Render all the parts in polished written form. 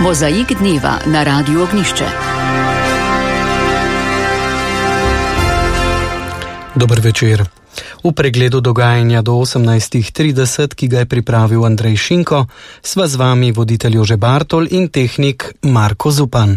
Mozaik dneva na Radiu Ognjišče. Dober večer. V pregledu dogajanja do 18:30, ki ga je pripravil Andrej Šinko, sva z vami voditelj Jože Bartol in tehnik Marko Zupan.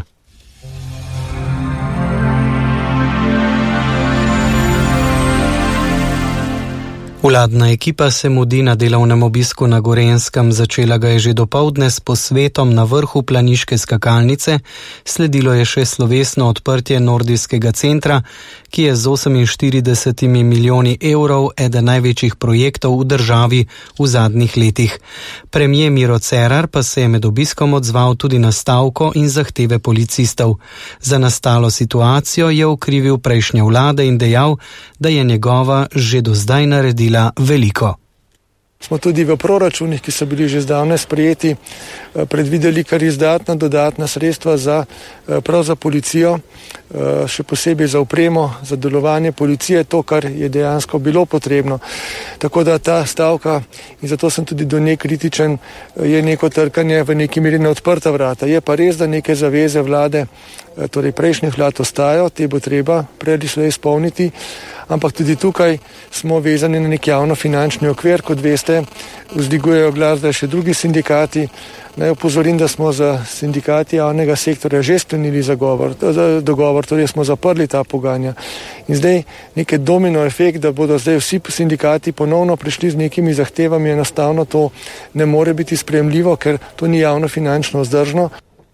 Vladna ekipa se mudi na delovnem obisku na Gorenjskem, začela ga je že dopoldne s posvetom na vrhu planiške skakalnice, sledilo je še slovesno odprtje nordijskega centra, ki je z 48 milijoni evrov eden največjih projektov v državi v zadnjih letih. Premier Miro Cerar pa se je med obiskom odzval tudi na stavko in zahteve policistov. Za nastalo situacijo je okrivil prejšnje vlade in dejal, da je njegova že do zdaj naredila veliko. Smo tudi v proračunih, ki so bili že zdavnaj sprejeti, predvideli kar izdatna dodatna sredstva prav za policijo, še posebej za opremo, za delovanje policije, to, kar je dejansko bilo potrebno. Tako da ta stavka, in zato sem tudi do nje kritičen, je neko trkanje v neki meri na odprta vrata. Je pa res, da neke zaveze vlade, torej prejšnjih vlad ostajajo, te bo treba prej ali slej izpolniti, ampak tudi tukaj smo vezani na nek javno-finančni okvir, kot veste, vzdigajo glas, da še drugi sindikati. Naj opozorim, da smo za sindikati javnega sektorja že sklenili dogovor, torej smo zaprli ta pogajanja. In zdaj neki domino efekt, da bodo zdaj vsi sindikati ponovno prišli z nekimi zahtevami, enostavno to ne more biti sprejemljivo, ker to ni javno-finančno vzdržno.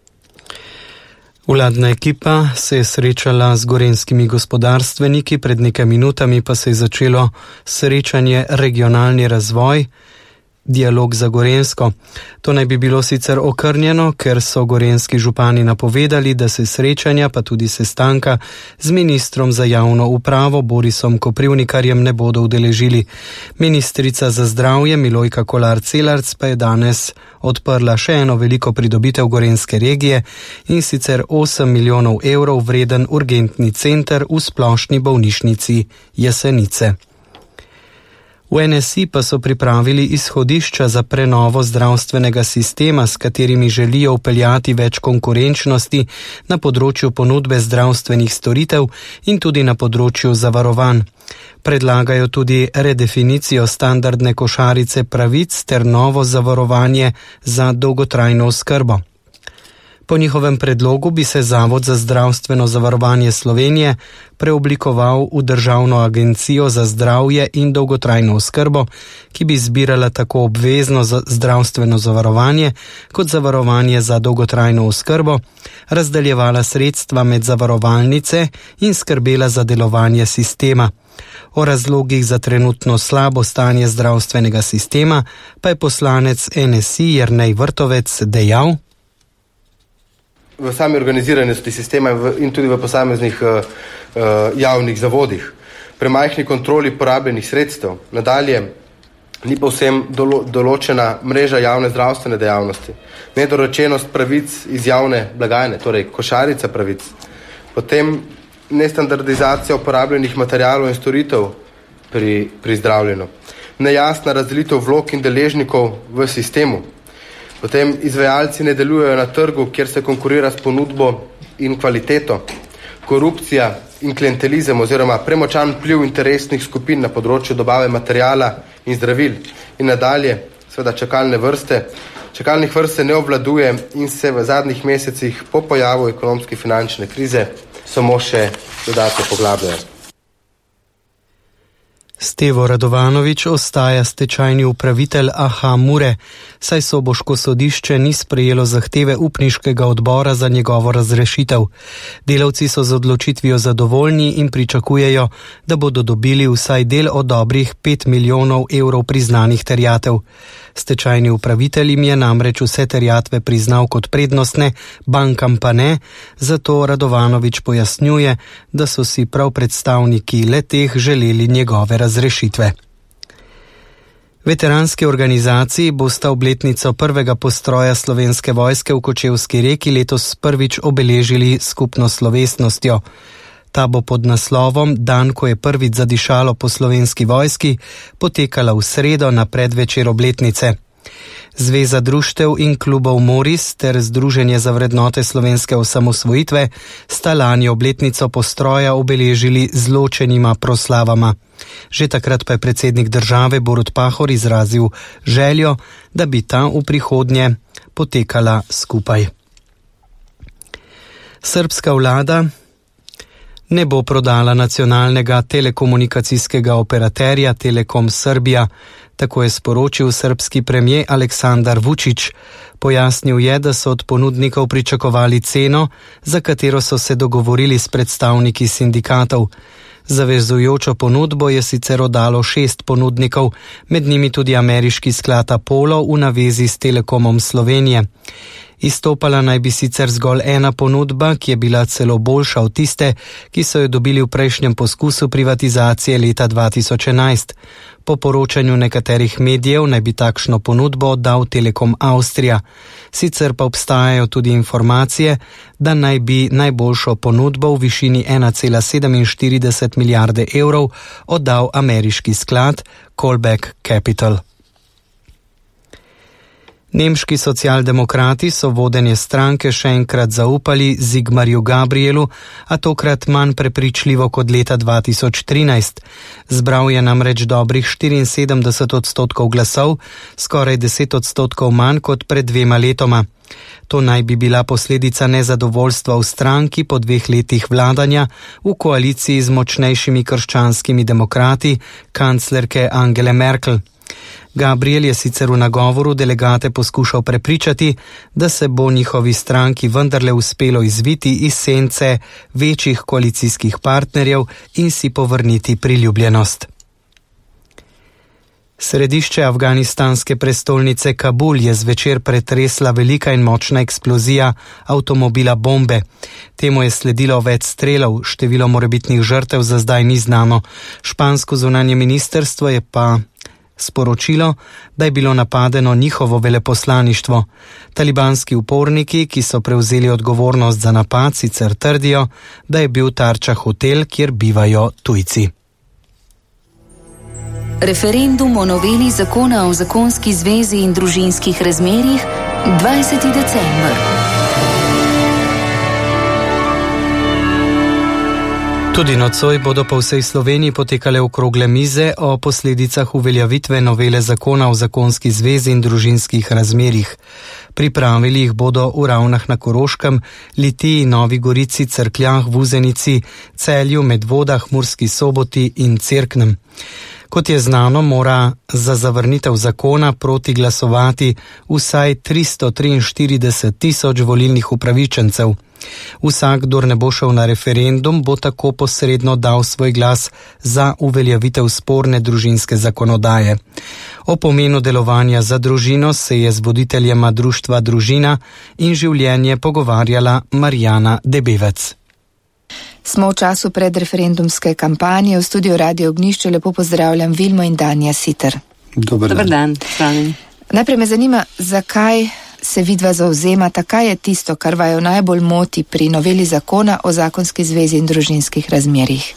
Vladna ekipa se je srečala z gorenjskimi gospodarstveniki, pred nekaj minutami pa se je začelo srečanje Regionalni razvoj, dialog za Gorenjsko. To naj bi bilo sicer okrnjeno, ker so gorenjski župani napovedali, da se srečanja pa tudi sestanka z ministrom za javno upravo Borisom Koprivnikarjem ne bodo udeležili. Ministrica za zdravje Milojka Kolar Celarc pa je danes odprla še eno veliko pridobitev gorenjske regije, in sicer 8 milijonov evrov vreden urgentni center v splošni bolnišnici Jesenice. V NSI pa so pripravili izhodišča za prenovo zdravstvenega sistema, s katerimi želijo vpeljati več konkurenčnosti na področju ponudbe zdravstvenih storitev in tudi na področju zavarovanj. Predlagajo tudi redefinicijo standardne košarice pravic ter novo zavarovanje za dolgotrajno oskrbo. Po njihovem predlogu bi se Zavod za zdravstveno zavarovanje Slovenije preoblikoval v Državno agencijo za zdravje in dolgotrajno oskrbo, ki bi zbirala tako obvezno zdravstveno zavarovanje kot zavarovanje za dolgotrajno oskrbo, razdeljevala sredstva med zavarovalnice in skrbela za delovanje sistema. O razlogih za trenutno slabo stanje zdravstvenega sistema pa je poslanec NSI Jernej Vrtovec dejal: v sami organiziranosti sistema in tudi v posameznih javnih zavodih, premajhni kontroli porabljenih sredstev, nadalje ni povsem določena mreža javne zdravstvene dejavnosti, nedorečenost pravic iz javne blagajne, torej košarica pravic, potem nestandardizacija uporabljenih materialov in storitev pri zdravljenju, nejasna razdelitev vlog in deležnikov v sistemu, potem izvajalci ne delujejo na trgu, kjer se konkurira s ponudbo in kvaliteto, korupcija in klientelizem oziroma premočan vpliv interesnih skupin na področju dobave materijala in zdravil in nadalje, seveda čakalnih vrst se ne obvladuje in se v zadnjih mesecih po pojavu ekonomske finančne krize samo še dodatno poglabljajo. Stevo Radovanovič ostaja stečajni upravitelj Aha Mure, saj soboško sodišče ni sprejelo zahteve upniškega odbora za njegovo razrešitev. Delavci so z odločitvijo zadovoljni in pričakujejo, da bodo dobili vsaj del od dobrih 5 milijonov evrov priznanih terjatev. Stečajni upravitelj jim je namreč vse terjatve priznal kot prednostne, bankam pa ne, zato Radovanovič pojasnjuje, da so si prav predstavniki le-teh želeli njegove razrešitve. Veteranski organizaciji bosta obletnico prvega postroja Slovenske vojske v Kočevski Reki letos prvič obeležili skupno slovesnostjo. Ta bo pod naslovom Dan, ko je prvič zadišalo po Slovenski vojski, potekala v sredo na predvečer obletnice. Zveza društev in klubov Moris ter Združenje za vrednote slovenske osamosvojitve sta lani obletnico postroja obeležili z ločenima proslavama. Že takrat pa je predsednik države Borut Pahor izrazil željo, da bi ta v prihodnje potekala skupaj. Srbska vlada ne bo prodala nacionalnega telekomunikacijskega operaterja Telekom Srbija, tako je sporočil srbski premijer Aleksandar Vučić. Pojasnil je, da so od ponudnikov pričakovali ceno, za katero so se dogovorili s predstavniki sindikatov. Zavezujočo ponudbo je sicer oddalo 6 ponudnikov, med njimi tudi ameriški sklad Apollo v navezi s Telekomom Slovenije. Izstopala naj bi sicer zgolj ena ponudba, ki je bila celo boljša od tiste, ki so jo dobili v prejšnjem poskusu privatizacije leta 2011. Po poročanju nekaterih medijev naj bi takšno ponudbo oddal Telekom Avstrija. Sicer pa obstajajo tudi informacije, da naj bi najboljšo ponudbo v višini 1,47 milijarde evrov oddal ameriški sklad Callback Capital. Nemški socialdemokrati so vodenje stranke še enkrat zaupali Sigmarju Gabrielu, a tokrat manj prepričljivo kot leta 2013. Zbral je namreč dobrih 74% glasov, skoraj 10% manj kot pred 2 letoma. To naj bi bila posledica nezadovoljstva v stranki po 2 letih vladanja v koaliciji z močnejšimi krščanskimi demokrati, kanclerke Angele Merkel. Gabriel je sicer v nagovoru delegate poskušal prepričati, da se bo njihovi stranki vendarle uspelo izviti iz sence večjih koalicijskih partnerjev in si povrniti priljubljenost. Središče afganistanske prestolnice Kabul je zvečer pretresla velika in močna eksplozija avtomobila bombe. Temu je sledilo več strelov, število morebitnih žrtev za zdaj ni znano. Špansko zunanje ministrstvo je pa sporočilo, da je bilo napadeno njihovo veleposlaništvo. Talibanski uporniki, ki so prevzeli odgovornost za napad, sicer trdijo, da je bil tarča hotel, kjer bivajo tujci. Referendum o noveli zakona o zakonski zvezi in družinskih razmerjih 20. december. Tudi nocoj bodo po vsej Sloveniji potekale okrogle mize o posledicah uveljavitve novele zakona o zakonski zvezi in družinskih razmerjih. Pripravili jih bodo v Ravnah na Koroškem, Litiji, Novi Gorici, Cerkljah, Vuzenici, Celju, Medvodah, Murski Soboti in Cerknem. Kot je znano, mora za zavrnitev zakona proti glasovati vsaj 343 tisoč volilnih upravičencev. Vsak, kdor ne bo šel na referendum, bo tako posredno dal svoj glas za uveljavitev sporne družinske zakonodaje. O pomenu delovanja za družino se je z voditeljema društva Družina in življenje pogovarjala Marjana Debevec. Smo v času predreferendumske kampanje. V studiu Radio Ognjišče lepo pozdravljam Vilmo in Danja Siter. Dobar dan. Najprej me zanima, zakaj se vidva zavzemata, kaj je tisto, kar vaju najbolj moti pri noveli zakona o zakonski zvezi in družinskih razmerjih?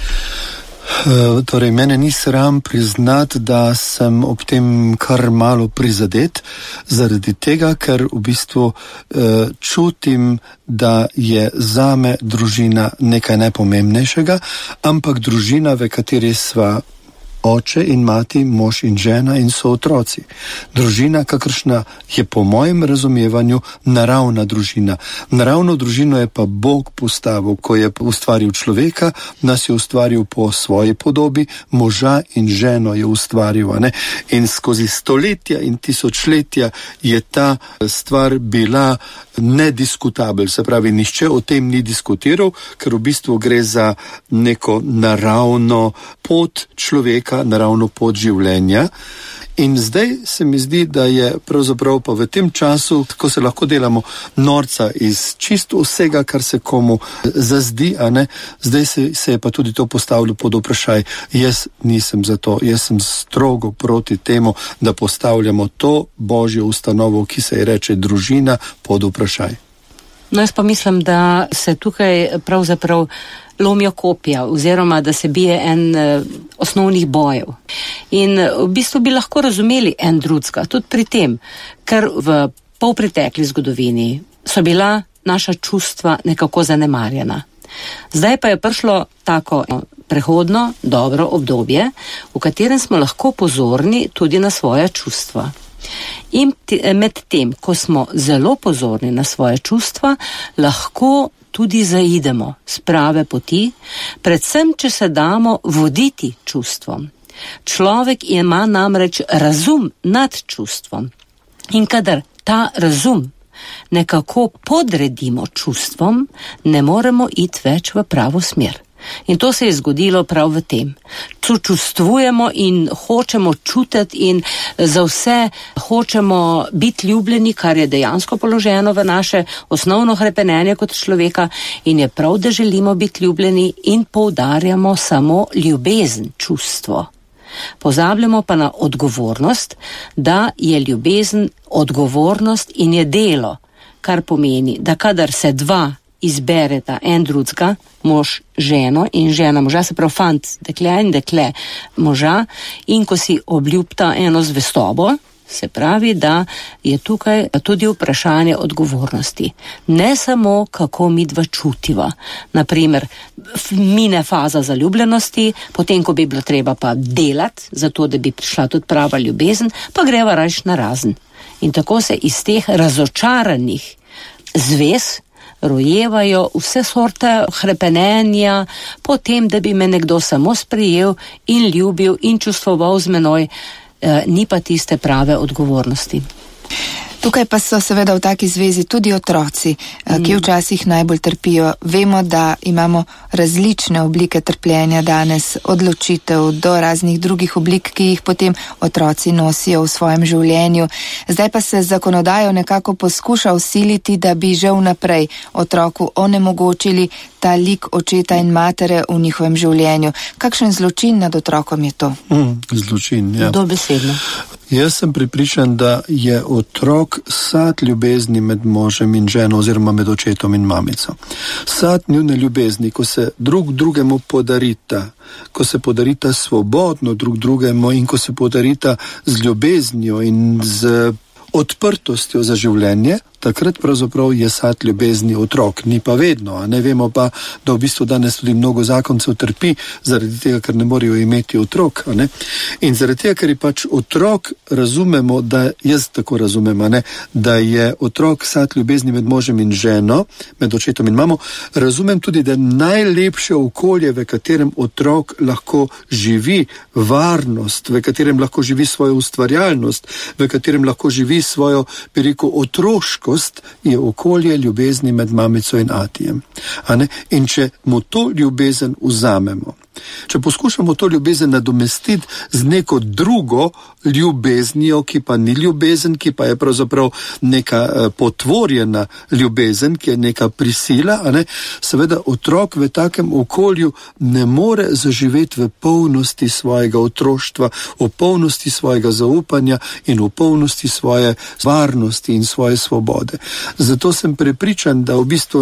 Torej, mene ni sram priznati, da sem ob tem kar malo prizadet, zaradi tega, ker v bistvu čutim, da je zame družina nekaj najpomembnejšega, ampak družina, v kateri sva oče in mati, mož in žena in so otroci. Družina, kakršna je po mojem razumevanju naravna družina. Naravno družino je pa Bog postavil, ko je ustvaril človeka, nas je ustvaril po svoji podobi, moža in ženo je ustvaril. Ne? In skozi stoletja in tisočletja je ta stvar bila nediskutabel, se pravi, nihče o tem ni diskutiral, ker v bistvu gre za neko naravno pot človeka, naravno pot življenja. In zdaj se mi zdi, da je pravzaprav pa v tem času, ko se lahko delamo norca iz čisto vsega, kar se komu zazdi, a ne, zdaj se je pa tudi to postavilo pod vprašaj. Jaz nisem za to, jaz sem strogo proti temu, da postavljamo to božjo ustanovo, ki se je reče družina, pod vprašaj. No, jaz pa mislim, da se tukaj pravzaprav lomijo kopja oziroma da se bije en osnovnih bojev. In v bistvu bi lahko razumeli en drugega, tudi pri tem, ker v polpretekli zgodovini so bila naša čustva nekako zanemarjena. Zdaj pa je prišlo tako prehodno, dobro obdobje, v katerem smo lahko pozorni tudi na svoja čustva. In med tem, ko smo zelo pozorni na svoje čustva, lahko tudi zaidemo s prave poti, predvsem, če se damo voditi čustvom. Človek ima namreč razum nad čustvom. In kadar ta razum nekako podredimo čustvom, ne moremo iti več v pravo smer. In to se je zgodilo prav v tem. Čustvujemo in hočemo čutiti in za vse hočemo biti ljubljeni, kar je dejansko položeno v naše osnovno hrepenenje kot človeka, in je prav, da želimo biti ljubljeni in poudarjamo samo ljubezen, čustvo. Pozabljamo pa na odgovornost, da je ljubezen odgovornost in je delo, kar pomeni, da kadar se dva izbereta en drugega, mož ženo in žena moža, se pravi fant dekle in dekle moža, in ko si obljubta eno zvestobo, se pravi, da je tukaj tudi vprašanje odgovornosti. Ne samo, kako midva čutiva. Naprimer, mine faza zaljubljenosti, potem, ko bi bilo treba pa delati, zato da bi prišla tudi prava ljubezen, pa greva rajš na razen. In tako se iz teh razočaranih zvez rojevajo vse sorte hrepenenja, potem, da bi me nekdo samo sprejel in ljubil in čustvoval z menoj, ni pa tiste prave odgovornosti. Tukaj pa so seveda v taki zvezi tudi otroci, ki včasih najbolj trpijo. Vemo, da imamo različne oblike trpljenja danes, odločitev do raznih drugih oblik, ki jih potem otroci nosijo v svojem življenju. Zdaj pa se zakonodajo nekako poskuša vsiliti, da bi že vnaprej otroku onemogočili ta lik očeta in matere v njihovem življenju. Kakšen zločin nad otrokom je to? Zločin, ja. Dobesedno. Jaz sem prepričan, da je otrok sad ljubezni med možem in ženo oziroma med očetom in mamico. Sad njune ljubezni, ko se drugemu podarita, ko se podarita svobodno drugemu in ko se podarita z ljubeznijo in z odprtostjo za življenje, takrat pravzaprav je sad ljubezni otrok, ni pa vedno, a ne vemo pa, da v bistvu danes tudi mnogo zakoncev trpi zaradi tega, ker ne morejo imeti otrok, a ne? In zaradi tega, ker je pač otrok, razumemo, da jaz tako razumem, a ne, da je otrok sad ljubezni med možem in ženo, med očetom in mamo, razumem tudi, da je najlepše okolje, v katerem otrok lahko živi varnost, v katerem lahko živi svojo ustvarjalnost, v katerem lahko živi svojo, bi rekel, otroško, je okolje ljubezni med mamico in atijem. In če mu to ljubezen vzamemo, če poskušamo to ljubezen nadomestiti z neko drugo ljubeznijo, ki pa ni ljubezen, ki pa je pravzaprav neka potvorjena ljubezen, ki je neka prisila, seveda otrok v takem okolju ne more zaživeti v polnosti svojega otroštva, v polnosti svojega zaupanja in v polnosti svoje varnosti in svoje svobode. Zato sem prepričan, da v bistvu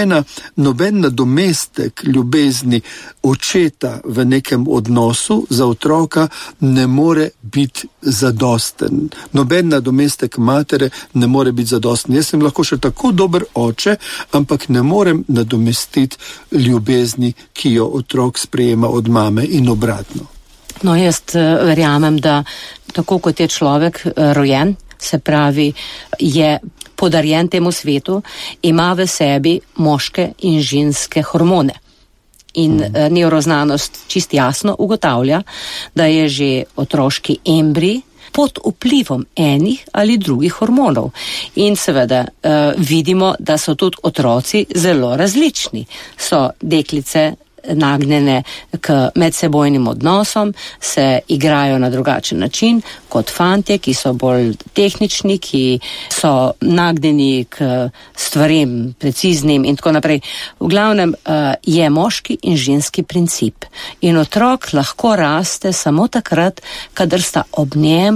noben nadomestek ljubezni očeta v nekem odnosu za otroka ne more biti zadosten. Noben nadomestek matere ne more biti zadosten. Jaz sem lahko še tako dober oče, ampak ne morem nadomestiti ljubezni, ki jo otrok sprejema od mame in obratno. No, jaz verjamem, da tako kot je človek rojen, se pravi, je podarjen temu svetu, ima v sebi moške in ženske hormone. In nevroznanost čist jasno ugotavlja, da je že otroški embrij pod vplivom enih ali drugih hormonov. In seveda vidimo, da so tudi otroci zelo različni. So deklice nagnjene k medsebojnim odnosom, se igrajo na drugačen način kot fantje, ki so bolj tehnični, ki so nagnjeni k stvarem preciznim in tako naprej. V glavnem je moški in ženski princip. In otrok lahko raste samo takrat, kadar sta ob njem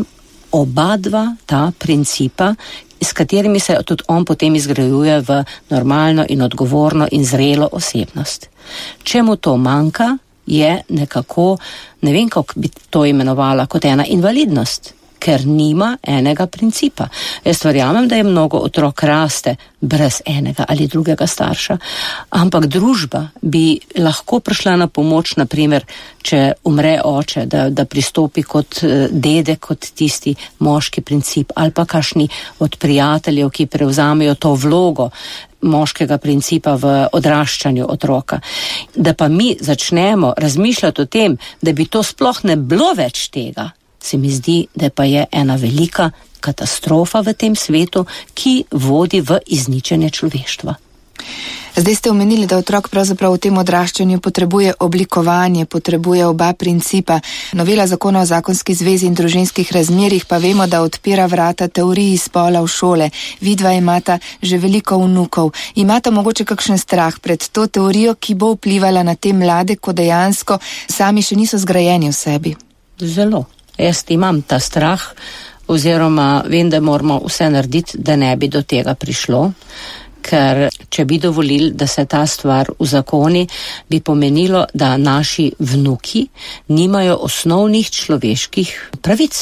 oba dva ta principa, s katerimi se tudi on potem izgrajuje v normalno in odgovorno in zrelo osebnost. Če mu to manjka, je nekako, ne vem, kako bi to imenovala, kot ena invalidnost, ker nima enega principa. Jaz verjamem, da je mnogo otrok raste brez enega ali drugega starša, ampak družba bi lahko prišla na pomoč, naprimer, če umre oče, da pristopi kot dede, kot tisti moški princip, ali pa kakšni od prijateljev, ki prevzamejo to vlogo moškega principa v odraščanju otroka. Da pa mi začnemo razmišljati o tem, da bi to sploh ne bilo več tega, se mi zdi, da pa je ena velika katastrofa v tem svetu, ki vodi v izničenje človeštva. Zdaj ste omenili, da otrok pravzaprav v tem odraščanju potrebuje oblikovanje, potrebuje oba principa. Novela zakona o zakonski zvezi in družinskih razmerjih pa vemo, da odpira vrata teoriji spola v šole. Vidva imata že veliko vnukov. Imata mogoče kakšen strah pred to teorijo, ki bo vplivala na te mlade, ko dejansko sami še niso zgrajeni v sebi? Zelo. Jaz imam ta strah, oziroma vem, da moramo vse narediti, da ne bi do tega prišlo, ker če bi dovolili, da se ta stvar uzakoni, bi pomenilo, da naši vnuki nimajo osnovnih človeških pravic.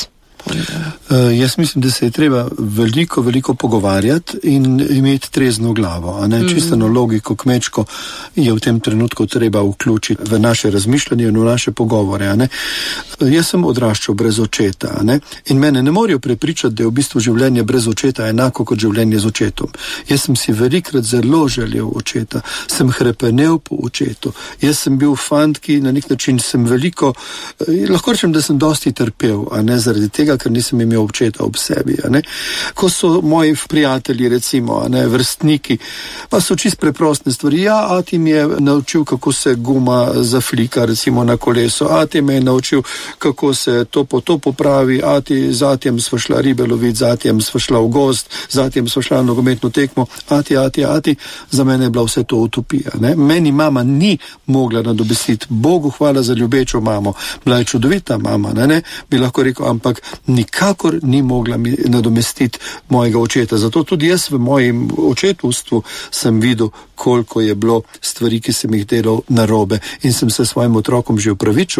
Jaz mislim, da se je treba veliko pogovarjati in imeti trezno glavo, a ne? Čisteno logiko kmečko je v tem trenutku treba vključiti v naše razmišljanje in v naše pogovore, a ne? Jaz sem odraščal brez očeta, a ne? In mene ne morajo prepričati, da je v bistvu življenje brez očeta enako kot življenje z očetom. Jaz sem si velikrat zelo želel očeta, sem hrepenel po očetu. Jaz sem bil fant, ki na nek način sem veliko, lahko rečem, da sem dosti trpel, a ne, zaradi tega, ker nisem imel očeta ob sebi, a ne. Ko so moji prijatelji, recimo, a ne, vrstniki, pa so čist preproste stvari. Ja, ati mi je naučil, kako se guma zaflika, recimo, na kolesu, ati me je naučil, kako se to popravi, ati zatjem sva šla ribe loviti, zatjem sva šla v gost, zatjem sva šla na nogometno tekmo, ati, za mene je bila vse to utopija, ne. Meni mama ni mogla nadomestiti, Bogu hvala za ljubečo mamo, bila je čudovita mama, ne, bi lahko rekel, ampak nikakor ni mogla mi nadomestiti mojega očeta. Zato tudi jaz v mojem očetovstvu sem videl, koliko je bilo stvari, ki sem jih delal narobe, in sem se svojim otrokom že opravičil.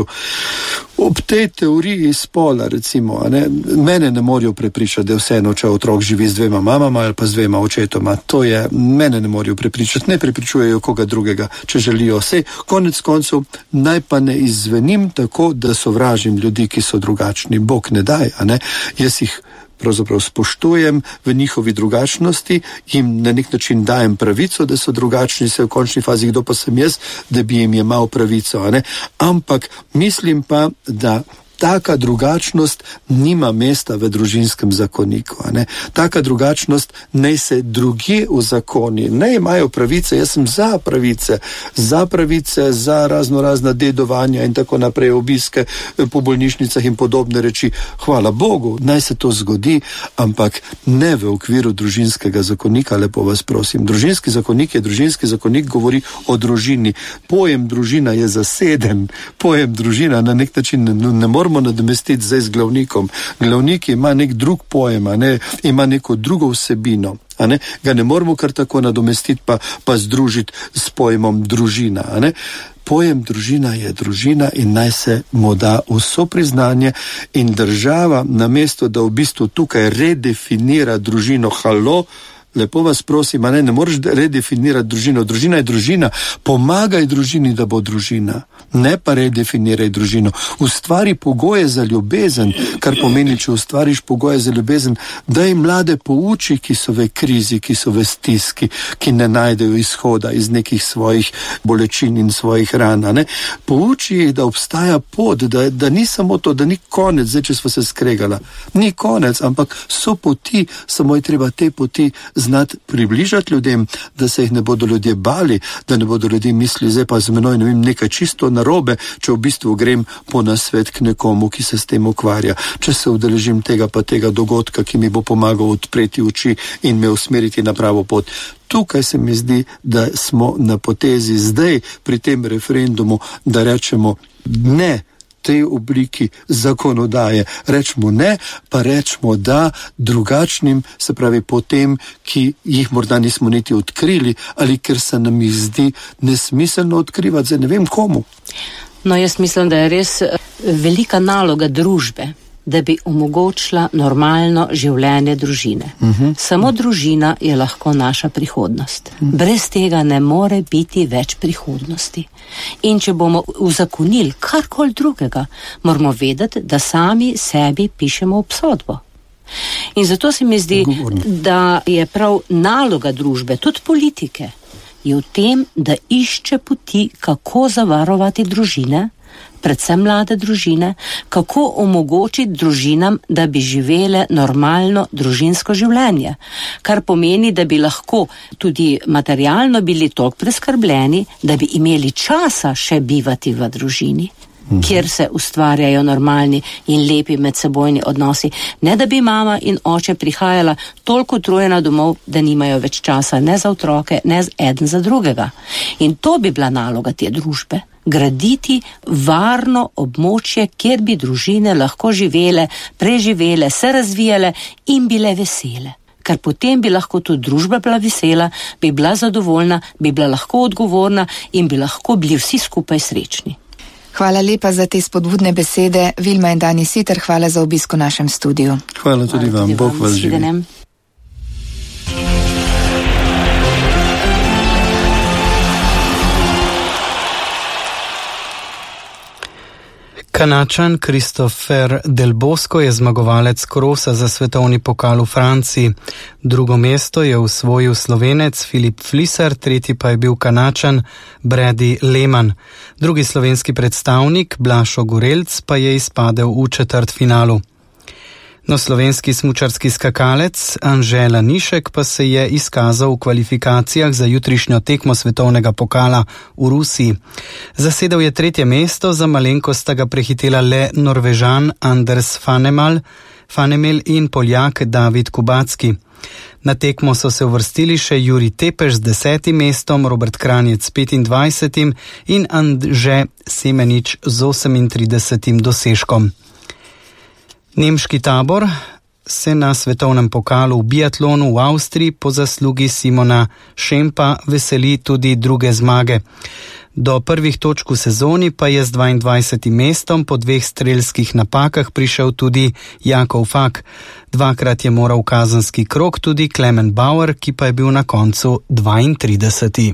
Ob tej teoriji spola, recimo, a ne, mene ne morajo prepričati, da je vseeno, če otrok živi z dvema mamama ali pa z dvema očetoma. To je, mene ne morajo prepričati, ne prepričujejo koga drugega, če želijo. Sej, konec koncev, naj pa ne izzvenim tako, da sovražim ljudi, ki so drugačni. Bog ne daj, a ne. Jaz jih pravzaprav spoštujem v njihovi drugačnosti, jim na nek način dajem pravico, da so drugačni, se v končni fazi, kdo pa sem jaz, da bi jim jemal pravico, a ne. Ampak mislim pa, da taka drugačnost nima mesta v družinskem zakoniku, a ne. Taka drugačnost naj se drugje uzakoni, ne imajo pravice, jaz sem za pravice, za razna dedovanja in tako naprej, obiske po bolnišnicah in podobne reči. Hvala Bogu, naj se to zgodi, ampak ne v okviru družinskega zakonika, lepo vas prosim. Družinski zakonik govori o družini. Pojem družina je zaseden, pojem družina na nek način ne moramo nadomestiti zdaj z glavnikom. Glavnik ima nek drug pojem, a ne, ima neko drugo vsebino, a ne, ga ne moramo kar tako nadomestiti pa združiti s pojmom družina, a ne. Pojem družina je družina in naj se mu da vso priznanje, in država, namesto da v bistvu tukaj redefinira družino, lepo vas prosim, a ne moreš redefinirati družino. Družina je družina, pomagaj družini, da bo družina, ne pa redefiniraj družino. Ustvari pogoje za ljubezen, kar pomeni, če ustvariš pogoje za ljubezen, daj mlade pouči, ki so v krizi, ki so v stiski, ki ne najdejo izhoda iz nekih svojih bolečin in svojih ran, a ne. Pouči jih, da obstaja pot, da ni samo to, da ni konec, zdaj, če sva se skregala. Ni konec, ampak so poti, samo je treba te poti znati približati ljudem, da se jih ne bodo ljudje bali, da ne bodo ljudje mislili, zdaj pa z menoj, ne vem, nekaj čisto narobe, če v bistvu grem po nasvet k nekomu, ki se s tem ukvarja. Če se udeležim tega dogodka, ki mi bo pomagal odpreti oči in me usmeriti na pravo pot. Tukaj se mi zdi, da smo na potezi zdaj pri tem referendumu, da rečemo ne tej obliki zakonodaje. Rečemo ne, pa rečemo da drugačnim, se pravi po tem, ki jih morda nismo niti odkrili, ali ker se nam jih zdi nesmiselno odkrivati, zdaj ne vem komu. No, jaz mislim, da je res velika naloga družbe, da bi omogočila normalno življenje družine. Samo družina je lahko naša prihodnost. Brez tega ne more biti več prihodnosti. In če bomo uzakonili karkoli drugega, moramo vedeti, da sami sebi pišemo obsodbo. In zato se mi zdi, da je prav naloga družbe, tudi politike, je v tem, da išče poti, kako zavarovati družine, predvsem mlade družine, kako omogočiti družinam, da bi živele normalno družinsko življenje, kar pomeni, da bi lahko tudi materialno bili toliko preskrbljeni, da bi imeli časa še bivati v družini, kjer se ustvarjajo normalni in lepi medsebojni odnosi. Ne da bi mama in oče prihajala toliko utrujena domov, da nimajo več časa ne za otroke, ne eden za drugega. In to bi bila naloga te družbe. Graditi varno območje, kjer bi družine lahko živele, preživele, se razvijale in bile vesele. Ker potem bi lahko tudi družba bila vesela, bi bila zadovoljna, bi bila lahko odgovorna in bi lahko bili vsi skupaj srečni. Hvala lepa za te spodbudne besede, Vilma in Dani Siter, hvala za obisk v našem studiu. Hvala tudi vam, Bog vas živi. Kanačan Christopher Del Bosco je zmagovalec krosa za svetovni pokal v Franciji. Drugo mesto je osvojil Slovenec Filip Fliser, tretji pa je bil Kanačan Brady Lehman. Drugi slovenski predstavnik Blaž Ogorelc pa je izpadel v četrtfinalu. No, slovenski smučarski skakalec Anže Lanišek pa se je izkazal v kvalifikacijah za jutrišnjo tekmo svetovnega pokala v Rusiji. Zasedel je tretje mesto, za malenkost sta ga prehitela le Norvežan Anders Fanemel in Poljak David Kubacki. Na tekmo so se uvrstili še Juri Tepeš z 10. mestom, Robert Kranjec s 25. in Anže Semenič z 38. dosežkom. Nemški tabor se na svetovnem pokalu v biatlonu v Avstriji po zaslugi Simona Šempa veseli tudi druge zmage. Do prvih točk v sezoni pa je z 22. mestom po 2 strelskih napakah prišel tudi Jakov Fak. Dvakrat je moral kazenski krog tudi Klemen Bauer, ki pa je bil na koncu 32.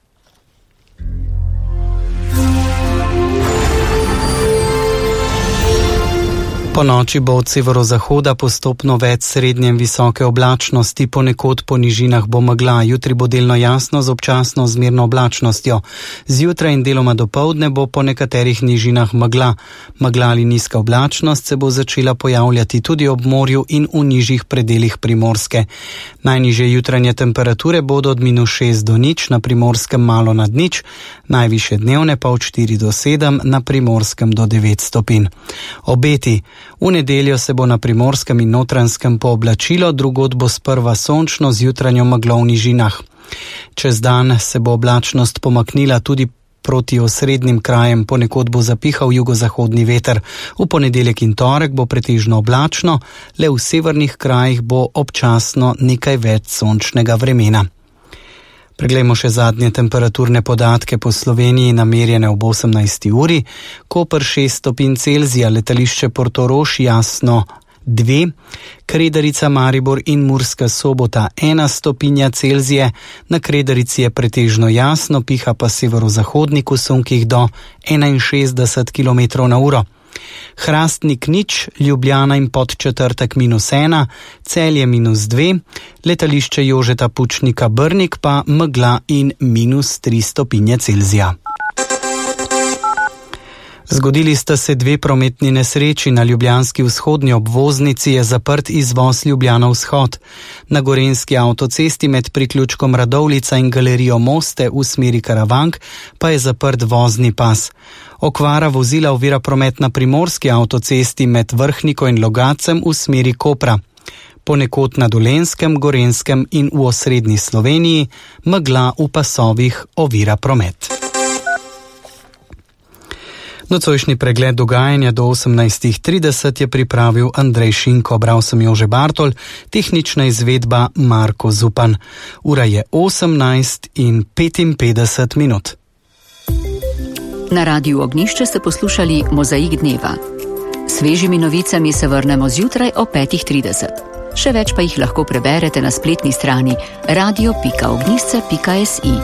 Po noči bo od severozahoda postopno več srednje in visoke oblačnosti, ponekod po nižinah bo megla, jutri bo delno jasno z občasno zmerno oblačnostjo. Zjutraj in deloma dopoldne bo po nekaterih nižinah megla. Megla ali nizka oblačnost se bo začela pojavljati tudi ob morju in v nižjih predelih Primorske. Najnižje jutranje temperature bodo od -6 do 0, na Primorskem malo nad 0, najvišje dnevne pa od 4 do 7, na Primorskem do 9 stopinj. Obeti. V nedeljo se bo na Primorskem in Notranjskem pooblačilo, drugod bo sprva sončno z jutranjo meglo v nižinah. Čez dan se bo oblačnost pomaknila tudi proti osrednjim krajem, ponekod bo zapihal jugozahodni veter. V ponedeljek in torek bo pretežno oblačno, le v severnih krajih bo občasno nekaj več sončnega vremena. Preglejmo še zadnje temperaturne podatke po Sloveniji, namerjene ob 18. uri. Koper 6 stopinj Celzija, letališče Portorož jasno 2, Kredarica, Maribor in Murska Sobota 1 stopinja Celzije, na Kredarici je pretežno jasno, piha pa severozahodnik v sunkih do 61 km/h. Hrastnik 0, Ljubljana in Podčetrtek -1, Celje -2, letališče Jožeta Pučnika Brnik pa megla in -3 stopinje Celzija. Zgodili sta se 2 prometni nesreči. Na ljubljanski vzhodni obvoznici je zaprt izvoz Ljubljana vzhod. Na gorenjski avtocesti med priključkom Radovljica in galerijo Moste v smeri Karavank pa je zaprt vozni pas. Okvara vozila ovira promet na primorski avtocesti med Vrhniko in Logacem v smeri Kopra. Ponekod na Dolenjskem, Gorenjskem in v osrednji Sloveniji megla v pasovih ovira promet. Nocojšnji pregled dogajanja do 18:30 je pripravil Andrej Šinko, bral sem Jože Bartol, tehnična izvedba Marko Zupan. Ura je 18:55. Na Radiu Ognišče ste poslušali Mozaik dneva. Svežimi novicami se vrnemo zjutraj o 5:30. Še več pa jih lahko preberete na spletni strani radio.ognisce.si.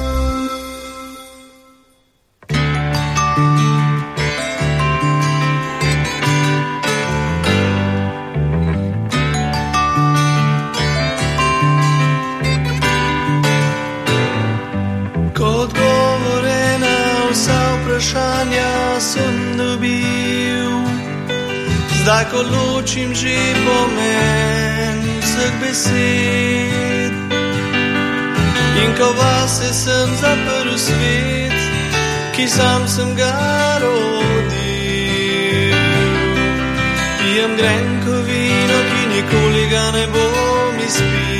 Zdaj, ko ločim že pomen vseh besed in ko vase sem zaprl svet, ki sam sem ga rodil. Pijem grenko vino, ki nikoli ga ne bom izpil.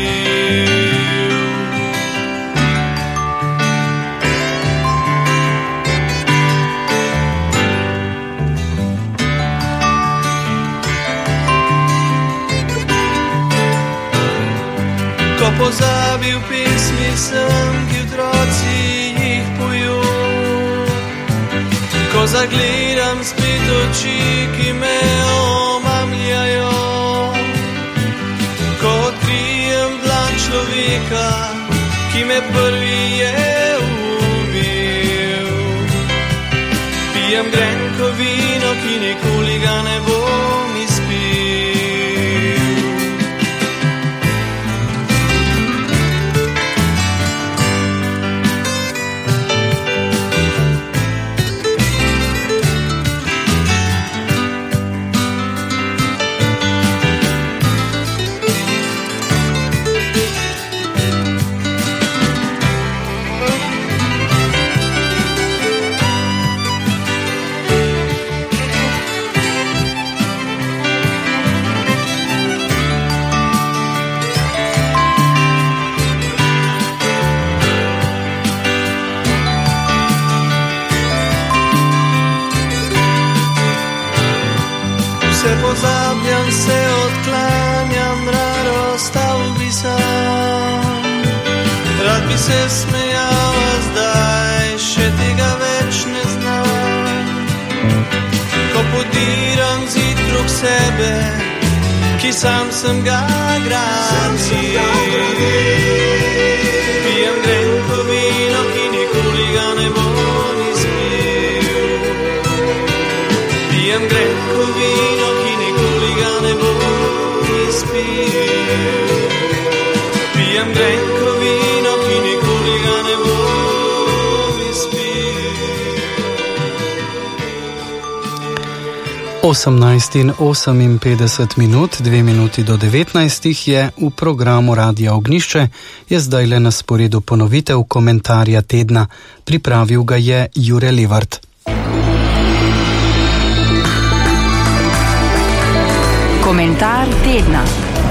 Ko pozabil pesmi sem, ki otroci jih pojo, ko zagledam spet oči, ki me omamljajo, ko odkrijem dlan človeka, ki me prvi je umil. Pijem grenko vino, ki nikoli ga ne bom izpil. Pozabljam se, odklanjam, rad ostal bi sam. Rad bi se smejal, a zdaj še tega več ne znam. Ko podiram zid krog sebe, ki sam sem ga gradil. Pijem grenko vino, ki nikoli ga ne bom izpil. Pijem grenko vino, pijem grenko vino, ki nikoli ga ne bom izpil. 18:58, 2 minuti do 19 je v programu Radia Ognišče, je zdaj le na sporedu ponovitev komentarja tedna. Pripravil ga je Jure Levart. Komentar tedna.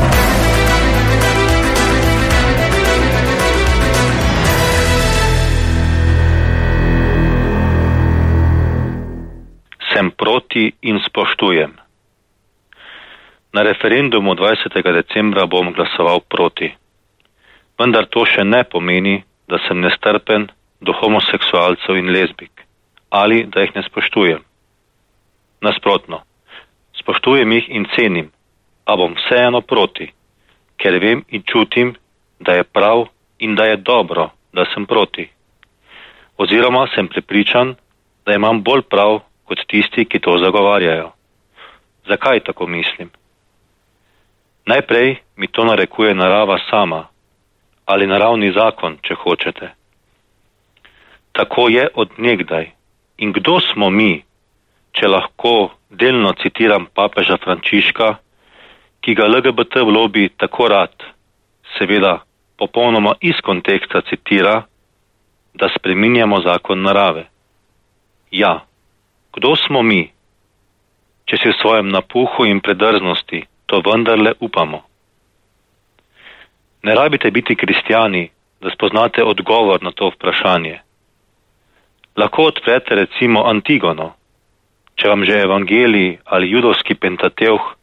Sem proti in spoštujem. Na referendumu 20. decembra bom glasoval proti. Vendar to še ne pomeni, da sem nestrpen do homoseksualcev in lezbik ali da jih ne spoštujem. Nasprotno. Spoštujem jih in cenim, a bom vseeno proti, ker vem in čutim, da je prav in da je dobro, da sem proti. Oziroma sem prepričan, da imam bolj prav kot tisti, ki to zagovarjajo. Zakaj tako mislim? Najprej mi to narekuje narava sama, ali naravni zakon, če hočete. Tako je od nekdaj. In kdo smo mi, če lahko delno citiram papeža Frančiška, ki ga LGBT lobby tako rad, seveda popolnoma iz konteksta citira, da spreminjamo zakon narave. Ja, kdo smo mi, če si v svojem napuhu in predrznosti to vendarle upamo? Ne rabite biti kristjani, da spoznate odgovor na to vprašanje. Lahko odprete recimo Antigono, če vam že evangelij ali judovski pentateuh